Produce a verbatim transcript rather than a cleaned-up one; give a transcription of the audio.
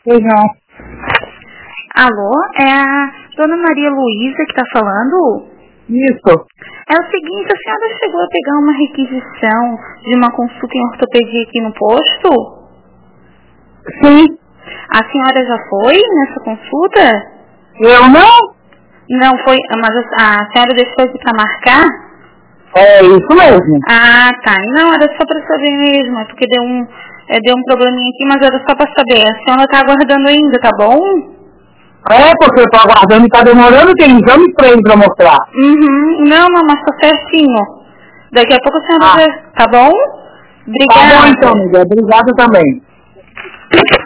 Pois não. Alô, é a dona Maria Luísa que está falando? Isso. É o seguinte, a senhora chegou a pegar uma requisição de uma consulta em ortopedia aqui no posto? Sim. A senhora já foi nessa consulta? Eu não? Não foi, mas a, a senhora deixou aqui para marcar? É isso mesmo. Ah, tá. Não, era só para saber mesmo, é porque deu um, é, deu um probleminha aqui, mas era só para saber. A senhora tá aguardando ainda, tá bom? É, porque eu tô aguardando e tá demorando, tem exame pra ele pra mostrar. Uhum. Não, não, mas tá certinho. Daqui a pouco a senhora Ah. já, tá bom? Obrigada. Tá bom então, amiga. Obrigado também.